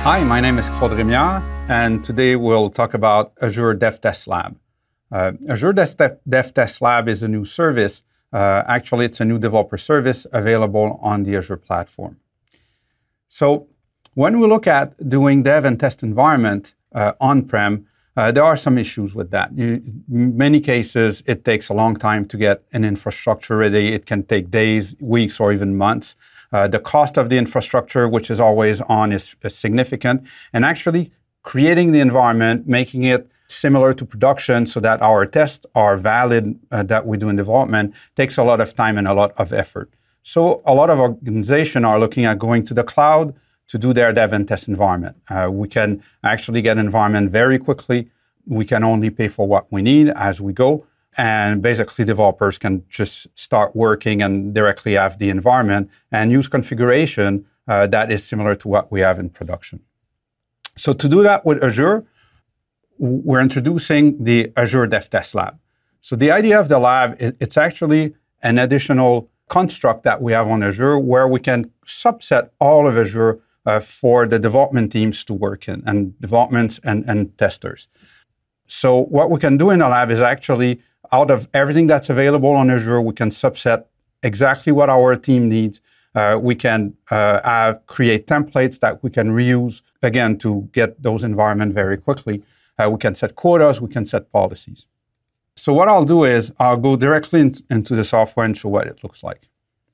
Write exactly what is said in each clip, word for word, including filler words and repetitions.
Hi, my name is Claude Rémillard, and today we'll talk about Azure DevTest Lab. Uh, Azure DevTest Lab is a new service. Uh, actually, it's a new developer service available on the Azure platform. So when we look at doing dev and test environment uh, on-prem, uh, there are some issues with that. You, in many cases, it takes a long time to get an infrastructure ready. It can take days, weeks, or even months. Uh, the cost of the infrastructure, which is always on, is, is significant. And actually creating the environment, making it similar to production so that our tests are valid uh, that we do in development takes a lot of time and a lot of effort. So a lot of organizations are looking at going to the cloud to do their dev and test environment. Uh, we can actually get an environment very quickly. We can only pay for what we need as we go. And basically, developers can just start working and directly have the environment and use configuration uh, that is similar to what we have in production. So to do that with Azure, we're introducing the Azure DevTest Lab. So the idea of the lab is it's actually an additional construct that we have on Azure where we can subset all of Azure uh, for the development teams to work in, and developments and, and testers. So what we can do in the lab is actually, out of everything that's available on Azure, we can subset exactly what our team needs. Uh, we can uh, have, create templates that we can reuse, again, to get those environments very quickly. Uh, we can set quotas, we can set policies. So what I'll do is I'll go directly in, into the software and show what it looks like.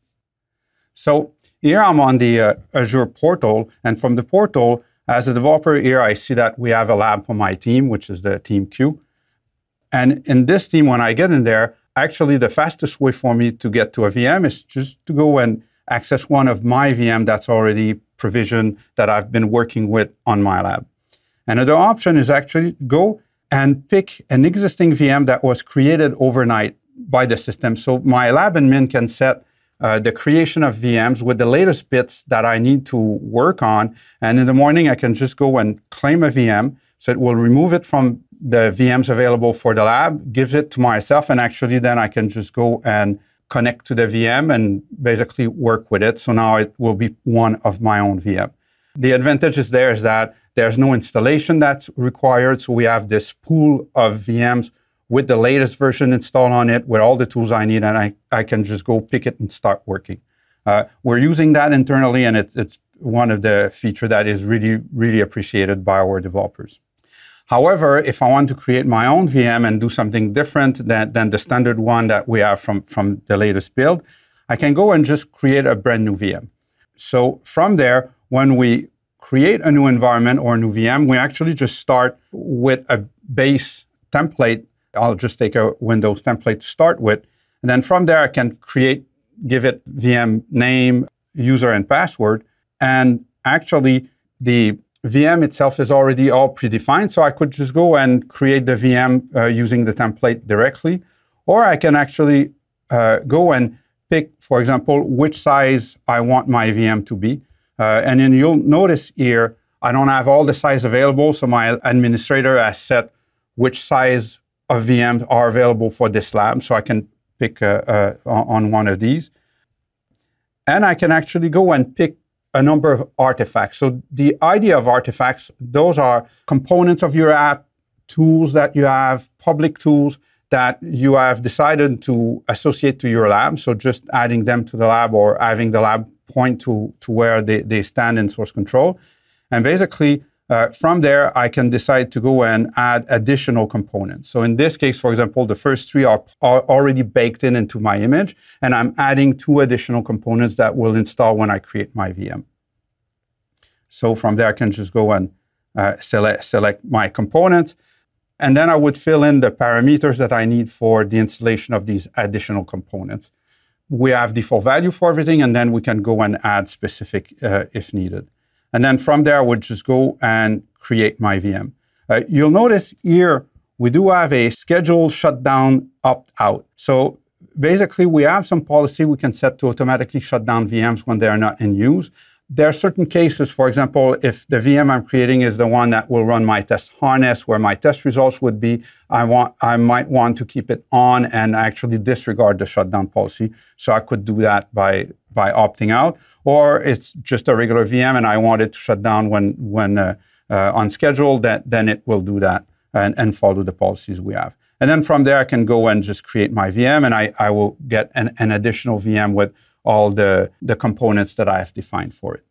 So here I'm on the uh, Azure portal, and from the portal, as a developer here, I see that we have a lab for my team, which is the team Q. And in this team, when I get in there, actually the fastest way for me to get to a V M is just to go and access one of my V M that's already provisioned that I've been working with on my lab. Another option is actually go and pick an existing V M that was created overnight by the system. So my lab admin can set uh, the creation of V Ms with the latest bits that I need to work on. And in the morning, I can just go and claim a V M. So it will remove it from the V Ms available for the lab, gives it to myself, and actually then I can just go and connect to the V M and basically work with it. So now it will be one of my own V M. The advantage is there is that there's no installation that's required. So we have this pool of V Ms with the latest version installed on it, with all the tools I need, and I, I can just go pick it and start working. Uh, we're using that internally, and it's, it's one of the features that is really, really appreciated by our developers. However, if I want to create my own V M and do something different than, than the standard one that we have from, from the latest build, I can go and just create a brand new V M. So from there, when we create a new environment or a new V M, we actually just start with a base template. I'll just take a Windows template to start with. And then from there, I can create, give it V M name, user, and password. And actually, the V M itself is already all predefined, so I could just go and create the V M uh, using the template directly. Or I can actually uh, go and pick, for example, which size I want my V M to be. Uh, and then you'll notice here, I don't have all the size available, so my administrator has set which size of V Ms are available for this lab, so I can pick uh, uh, on one of these. And I can actually go and pick a number of artifacts. So the idea of artifacts, those are components of your app, tools that you have, public tools that you have decided to associate to your lab. So just adding them to the lab or having the lab point to, to where they, they stand in source control. And basically, uh, from there, I can decide to go and add additional components. So in this case, for example, the first three are, are already baked in into my image, and I'm adding two additional components that will install when I create my V M. So from there, I can just go and uh, select, select my component, and then I would fill in the parameters that I need for the installation of these additional components. We have default value for everything, and then we can go and add specific uh, if needed. And then from there, I would just go and create my V M. Uh, you'll notice here, we do have a schedule shutdown opt-out. So basically, we have some policy we can set to automatically shut down V Ms when they are not in use. There are certain cases, for example, if the V M I'm creating is the one that will run my test harness, where my test results would be, I want, I might want to keep it on and actually disregard the shutdown policy. So I could do that by by opting out, or it's just a regular V M and I want it to shut down when when uh, uh, on schedule, that, then it will do that and, and follow the policies we have. And then from there, I can go and just create my V M, and I, I will get an, an additional V M with all the, the components that I have defined for it.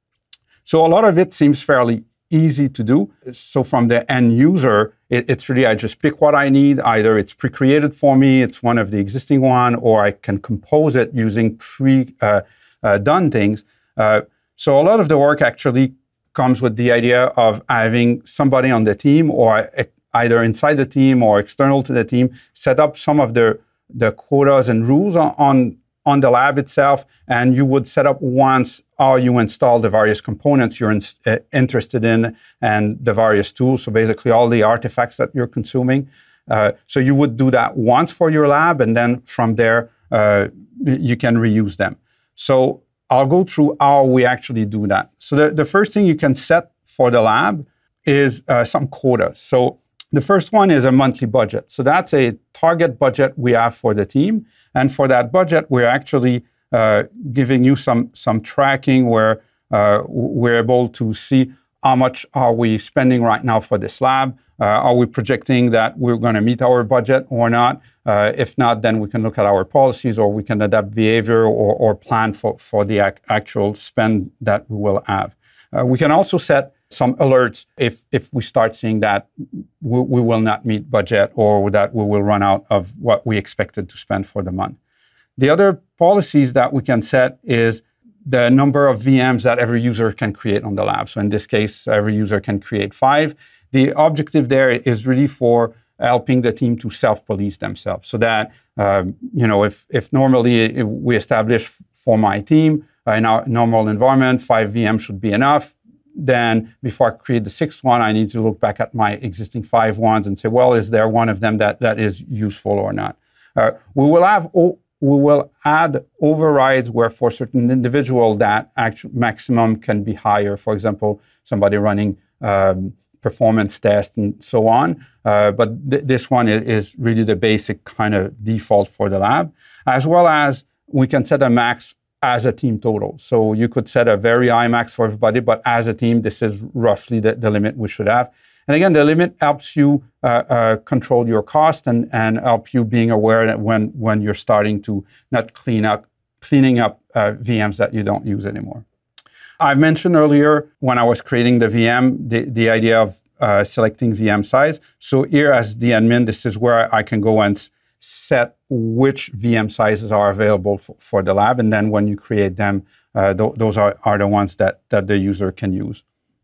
So a lot of it seems fairly easy to do. So from the end user, it, it's really, I just pick what I need. Either it's pre-created for me, it's one of the existing one, or I can compose it using pre-done uh, uh, things. Uh, so a lot of the work actually comes with the idea of having somebody on the team, or either inside the team or external to the team, set up some of the, the quotas and rules on, on on the lab itself, and you would set up once how you install the various components you're in, uh, interested in and the various tools. So basically all the artifacts that you're consuming. Uh, so you would do that once for your lab, and then from there, uh, you can reuse them. So I'll go through how we actually do that. So the, the first thing you can set for the lab is uh, some quotas. So the first one is a monthly budget. So that's a target budget we have for the team. And for that budget, we're actually uh, giving you some, some tracking where uh, we're able to see how much are we spending right now for this lab. Uh, are we projecting that we're going to meet our budget or not? Uh, if not, then we can look at our policies, or we can adapt behavior or, or plan for, for the ac- actual spend that we will have. Uh, we can also set some alerts if if we start seeing that we, we will not meet budget, or that we will run out of what we expected to spend for the month. The other policies that we can set is the number of V Ms that every user can create on the lab. So in this case, every user can create five. The objective there is really for helping the team to self-police themselves, so that um, you know if if normally if we establish for my team uh, in our normal environment, five V Ms should be enough. Then before I create the sixth one, I need to look back at my existing five ones and say, well, is there one of them that, that is useful or not? Uh, we will have o- we will add overrides where for certain individual that actual maximum can be higher. For example, somebody running um, performance tests and so on. Uh, but th- this one is, is really the basic kind of default for the lab, as well as we can set a max as a team total. So you could set a very high max for everybody, but as a team, this is roughly the, the limit we should have. And again, the limit helps you uh, uh, control your cost and, and help you being aware that when, when you're starting to not clean up, cleaning up uh, V Ms that you don't use anymore. I mentioned earlier when I was creating the V M, the, the idea of uh, selecting V M size. So here as the admin, this is where I can go and set which V M sizes are available for, for the lab. And then when you create them, uh, th- those are, are the ones that, that the user can use.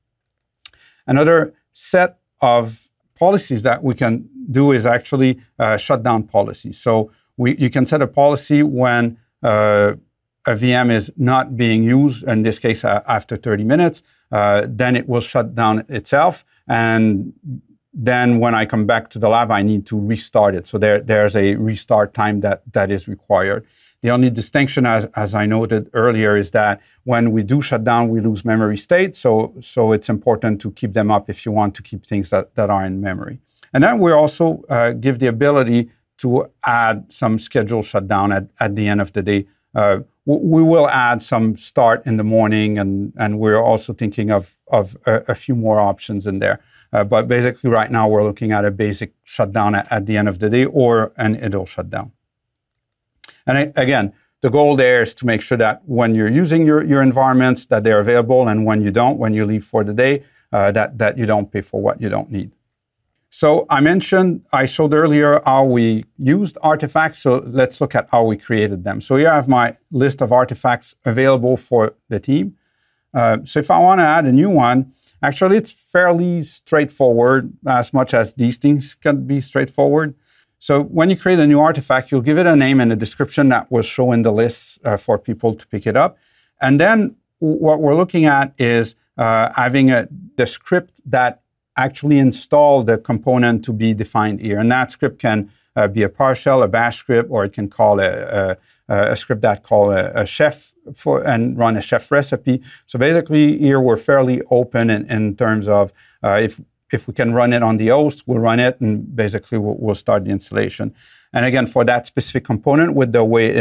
Another set of policies that we can do is actually uh, shutdown policies. So we you can set a policy when uh, a V M is not being used, in this case uh, after thirty minutes, uh, then it will shut down itself. And then when I come back to the lab, I need to restart it. So there, there's a restart time that, that is required. The only distinction, as, as I noted earlier, is that when we do shut down, we lose memory state. So, so it's important to keep them up if you want to keep things that, that are in memory. And then we also uh, give the ability to add some scheduled shutdown at, at the end of the day. Uh, we will add some start in the morning, and, and we're also thinking of, of a, a few more options in there. Uh, but basically right now we're looking at a basic shutdown at, at the end of the day or an idle shutdown. And I, again, the goal there is to make sure that when you're using your, your environments, that they're available, and when you don't, when you leave for the day, uh, that, that you don't pay for what you don't need. So I mentioned, I showed earlier how we used artifacts, so let's look at how we created them. So here I have my list of artifacts available for the team. Uh, so if I want to add a new one, actually it's fairly straightforward, as much as these things can be straightforward. So when you create a new artifact, you'll give it a name and a description that will show in the list uh, for people to pick it up. And then what we're looking at is uh, having a, the script that actually install the component to be defined here. And that script can uh, be a PowerShell, a bash script, or it can call a, a, a script that call a, a chef for and run a chef recipe. So basically here we're fairly open in, in terms of uh, if If we can run it on the host, we'll run it, and basically we'll, we'll start the installation. And again, for that specific component, with the way it, it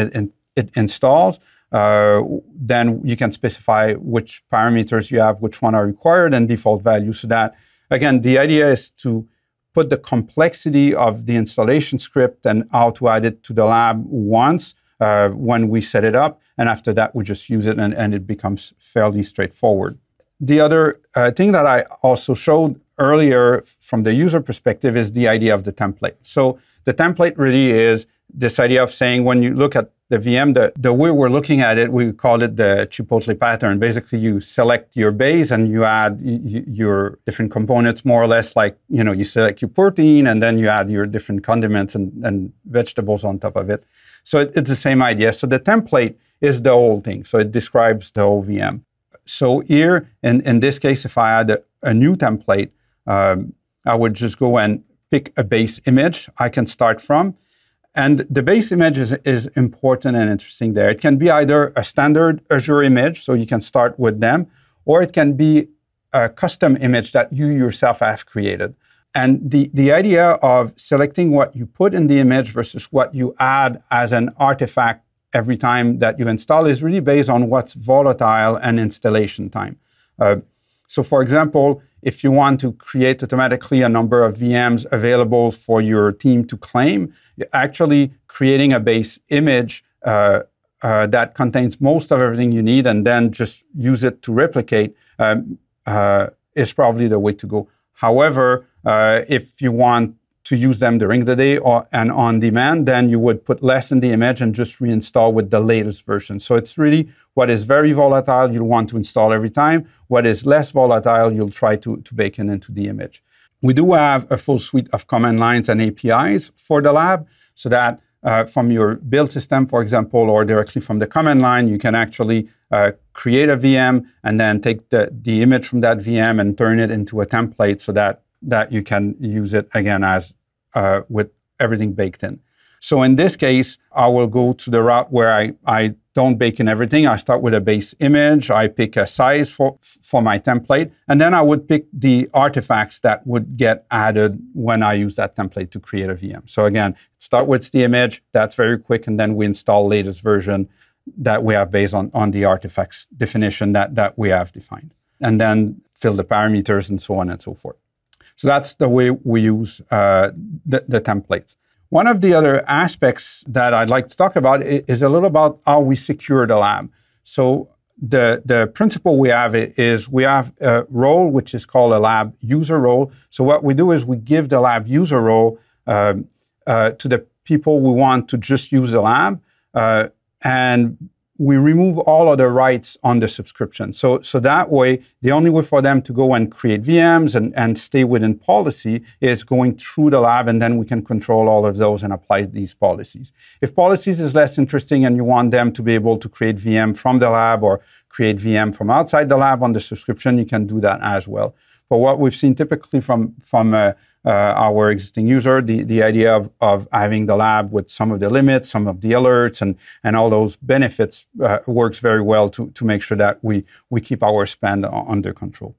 it installs, uh, then you can specify which parameters you have, which one are required, and default values. So that, again, the idea is to put the complexity of the installation script and how to add it to the lab once uh, when we set it up. And after that, we just use it and, and it becomes fairly straightforward. The other uh, thing that I also showed earlier from the user perspective is the idea of the template. So the template really is this idea of saying when you look at the V M, the, the way we're looking at it, we call it the Chipotle pattern. Basically, you select your base and you add y- your different components more or less like, you know, you select your protein and then you add your different condiments and, and vegetables on top of it. So it, it's the same idea. So the template is the whole thing. So it describes the whole V M. So here, in, in this case, if I add a, a new template, um, I would just go and pick a base image I can start from. And the base image is, is important and interesting there. It can be either a standard Azure image, so you can start with them, or it can be a custom image that you yourself have created. And the, the idea of selecting what you put in the image versus what you add as an artifact every time that you install is really based on what's volatile and installation time. Uh, so for example, if you want to create automatically a number of V Ms available for your team to claim, actually creating a base image uh, uh, that contains most of everything you need and then just use it to replicate um, uh, is probably the way to go. However, uh, if you want to use them during the day or and on demand, then you would put less in the image and just reinstall with the latest version. So it's really what is very volatile, you'll want to install every time. What is less volatile, you'll try to, to bake in into the image. We do have a full suite of command lines and A P Is for the lab so that uh, from your build system, for example, or directly from the command line, you can actually uh, create a V M and then take the, the image from that V M and turn it into a template so that, that you can use it again as uh, with everything baked in. So in this case, I will go to the route where I, I don't bake in everything. I start with a base image. I pick a size for, for my template. And then I would pick the artifacts that would get added when I use that template to create a V M. So again, start with the image. That's very quick. And then we install latest version that we have based on, on the artifacts definition that, that we have defined. And then fill the parameters and so on and so forth. So that's the way we use uh, the, the templates. One of the other aspects that I'd like to talk about is a little about how we secure the lab. So the, the principle we have is we have a role which is called a lab user role. So what we do is we give the lab user role uh, uh, to the people we want to just use the lab, uh, and we remove all other rights on the subscription. So, so that way, the only way for them to go and create V Ms and, and stay within policy is going through the lab, and then we can control all of those and apply these policies. If policies is less interesting and you want them to be able to create V M from the lab or create V M from outside the lab on the subscription, you can do that as well. But what we've seen typically from, from uh, uh, our existing user, the, the idea of, of having the lab with some of the limits, some of the alerts, and, and all those benefits uh, works very well to, to make sure that we, we keep our spend under control.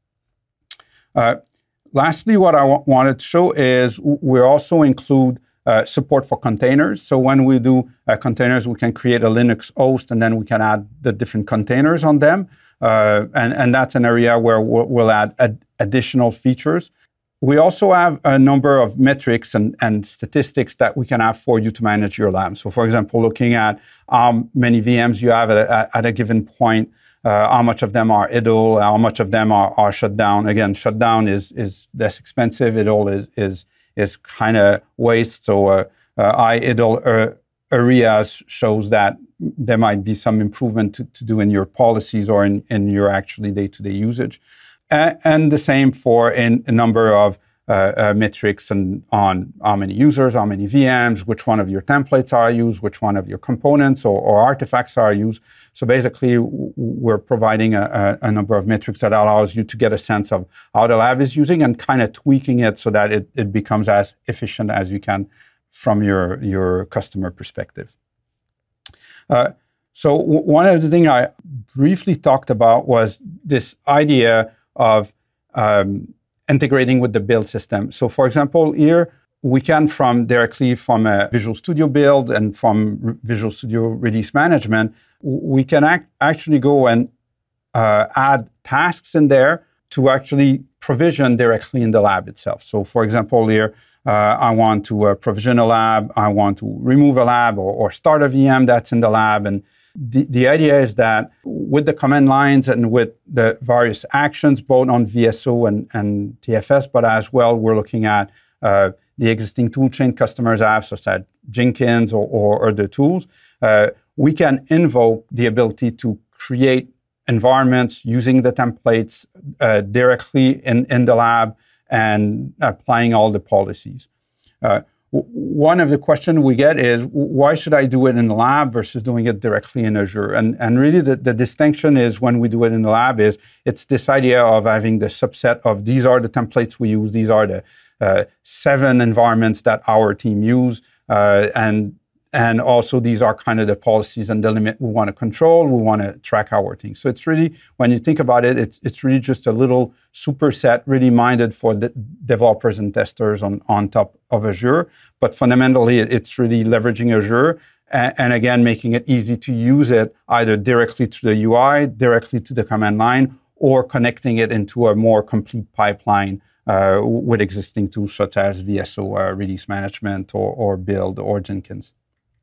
Uh, lastly, what I w- wanted to show is we also include uh, support for containers. So when we do uh, containers, we can create a Linux host, and then we can add the different containers on them. Uh, and, and that's an area where we'll, we'll add ad- additional features. We also have a number of metrics and, and statistics that we can have for you to manage your lab. So for example, looking at how many V Ms you have at a, at a given point, uh, how much of them are idle, how much of them are, are shut down. Again, shut down is, is less expensive. Idle is, is, is kind of waste. So uh, uh, high idle uh, areas shows that there might be some improvement to, to do in your policies or in, in your actually day-to-day usage. Uh, and the same for in, a number of uh, uh, metrics and on how many users, how many V Ms, which one of your templates are used, which one of your components or, or artifacts are used. So basically, w- we're providing a, a, a number of metrics that allows you to get a sense of how the lab is using and kind of tweaking it so that it, it becomes as efficient as you can from your, your customer perspective. Uh, so w- one of the things I briefly talked about was this idea of um, integrating with the build system. So for example, here, we can, from directly from a Visual Studio build and from Visual Studio release management, we can act, actually go and uh, add tasks in there to actually provision directly in the lab itself. So, for example, here, uh, I want to uh, provision a lab, I want to remove a lab or, or start a V M that's in the lab. And the, the idea is that with the command lines and with the various actions, both on V S O and, and T F S, but as well, we're looking at uh, the existing toolchain customers have, such as Jenkins or, or other tools, uh, we can invoke the ability to create environments using the templates uh, directly in, in the lab and applying all the policies. Uh, w- one of the questions we get is, why should I do it in the lab versus doing it directly in Azure? And, and really the, the distinction is, when we do it in the lab, is it's this idea of having the subset of, these are the templates we use, these are the Uh, seven environments that our team use, uh, and and also these are kind of the policies and the limit we want to control, we want to track our things. So it's really, when you think about it, it's it's really just a little superset, really minded for the developers and testers on, on top of Azure. But fundamentally, it's really leveraging Azure and, and again, making it easy to use it either directly to the U I, directly to the command line, or connecting it into a more complete pipeline Uh, with existing tools such as V S O, uh, release management, or, or Build, or Jenkins.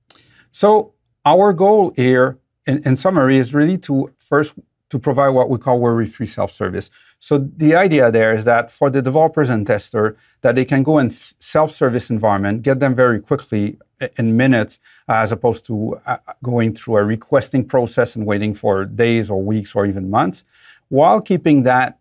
So our goal here, in, in summary, is really to first to provide what we call worry-free self-service. So the idea there is that for the developers and tester, that they can go in self-service environment, get them very quickly in minutes, as opposed to uh, going through a requesting process and waiting for days or weeks or even months, while keeping that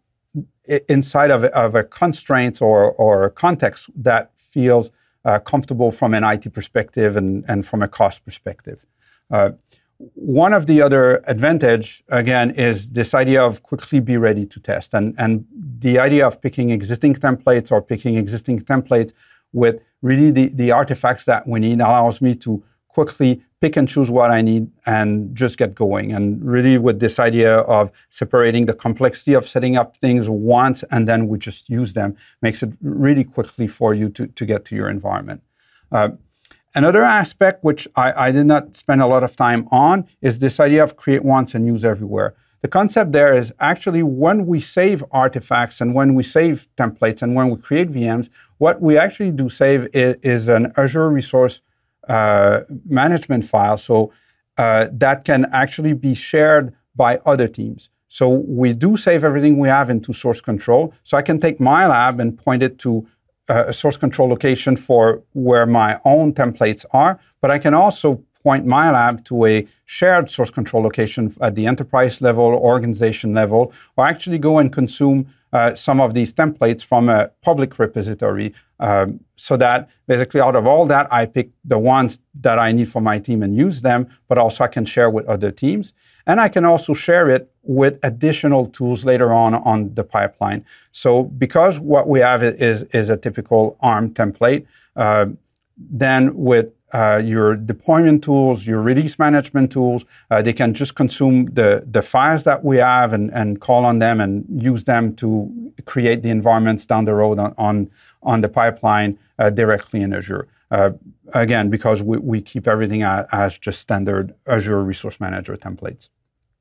inside of, of a constraint or, or a context that feels uh, comfortable from an I T perspective and, and from a cost perspective. Uh, one of the other advantage, again, is this idea of quickly be ready to test. And, and the idea of picking existing templates or picking existing templates with really the, the artifacts that we need allows me to quickly pick and choose what I need and just get going. And really with this idea of separating the complexity of setting up things once and then we just use them makes it really quickly for you to, to get to your environment. Uh, another aspect which I, I did not spend a lot of time on is this idea of create once and use everywhere. The concept there is actually when we save artifacts and when we save templates and when we create V Ms, what we actually do save is, is an Azure resource Uh, management file, so uh, that can actually be shared by other teams. So we do save everything we have into source control. So I can take my lab and point it to uh, a source control location for where my own templates are, but I can also point my lab to a shared source control location at the enterprise level, organization level, or actually go and consume uh, some of these templates from a public repository, um, so that basically out of all that, I pick the ones that I need for my team and use them, but also I can share with other teams. And I can also share it with additional tools later on on the pipeline. So because what we have is, is a typical ARM template, uh, then with Uh, your deployment tools, your release management tools, uh, they can just consume the, the files that we have and, and call on them and use them to create the environments down the road on, on, on the pipeline uh, directly in Azure. Uh, again, because we, we keep everything as, as just standard Azure Resource Manager templates.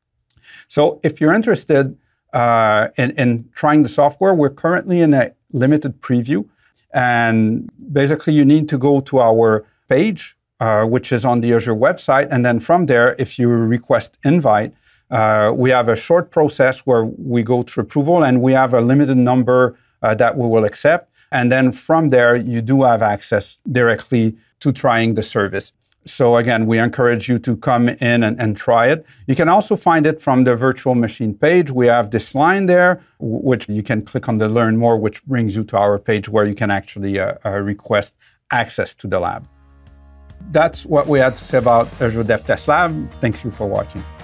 So if you're interested uh, in, in trying the software, we're currently in a limited preview. And basically you need to go to our page, uh, which is on the Azure website. And then from there, if you request invite, uh, we have a short process where we go through approval and we have a limited number uh, that we will accept. And then from there, you do have access directly to trying the service. So again, we encourage you to come in and, and try it. You can also find it from the virtual machine page. We have this line there, which you can click on the learn more, which brings you to our page where you can actually uh, uh, request access to the lab. That's what we had to say about Azure DevTest Lab. Thank you for watching.